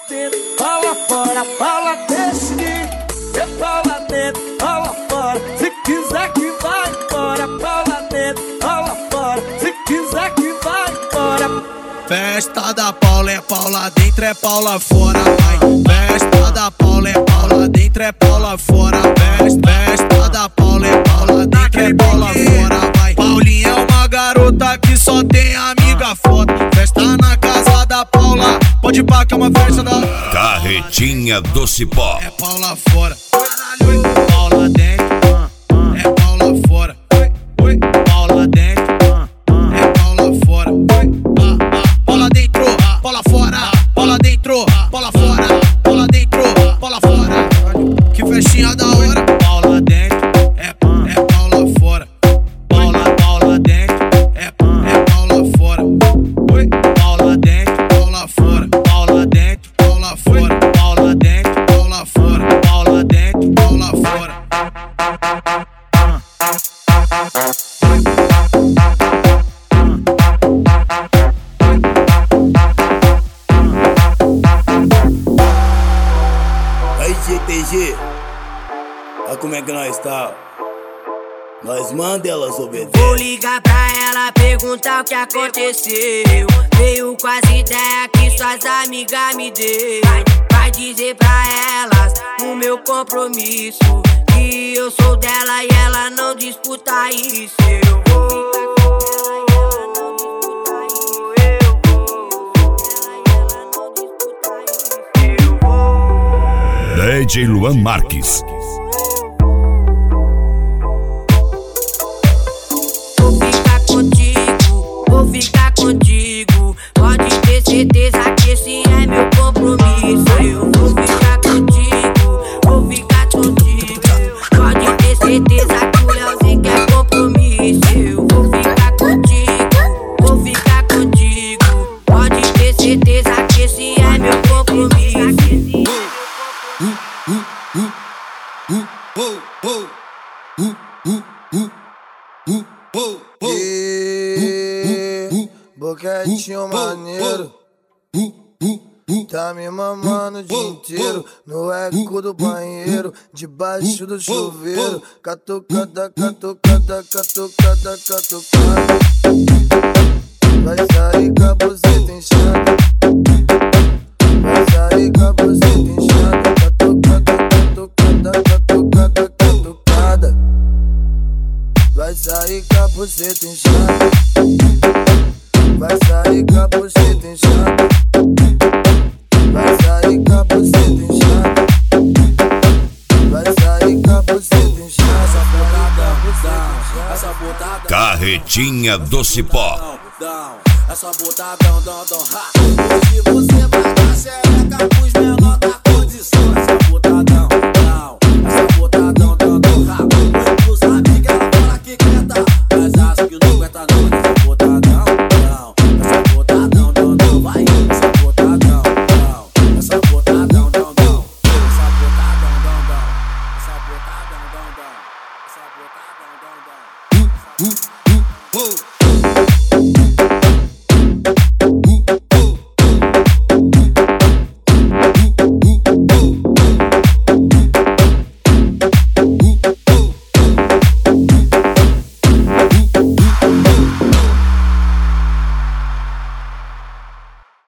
dentro, bola fora, bola desse. Bola dentro, bola fora. Se quiser que vai embora, bola dentro, bola fora. Se quiser que vai embora. Festa da Paula é Paula dentro, é Paula fora, vai. Festa da Paula é Paula dentro, é Paula fora. Festa da Paula é Paula dentro, é Paula fora, vai. Paulinha é uma garota que só tem amiga foda. Festa na casa da Paula, pode pá que é uma festa da Carretinha do Cipó. É Paula fora. Paula dentro, é Paula fora. Paula dentro, é Paula fora. Paula dentro, Paula fora. Paula dentro, Paula fora. Paula dentro, Paula fora. Que festinha da hora. Paula dentro, é Paula fora. Paula dentro, é Paula fora. Paula dentro, Paula fora. Paula dentro, Paula fora. Paula dentro, Paula fora. Paula dentro, Paula fora. Aí, GTG, olha como é que nós tá. Nós manda elas obedecer. Vou ligar pra ela, perguntar o que aconteceu. Veio com as ideias que suas amigas me deu. Vai dizer pra elas o meu compromisso, que eu sou dela e ela não disputa isso. Eu vou. DJ Luan Marques. Vou ficar contigo, pode ter certeza que esse é meu compromisso. Eu vou ficar contigo, pode ter certeza que o Leozinho quer compromisso. Eu vou ficar contigo, pode ter certeza que esse é meu compromisso. Boquetinho maneiro, tá me mamando o dia inteiro. No eco do banheiro, debaixo do chuveiro. Catucada, catucada, catucada, catucada. Vai sair com a buceta inchada. Vai sair com a buceta inchada. Catucada, catucada, catucada, catucada. Vai sair com a buceta inchada. Vai sair com a buceta inchada. Vai sair com a buceta inchada. Vai sair com a buceta inchada. Essa botada, Carretinha do Cipó. essa botadão, hoje você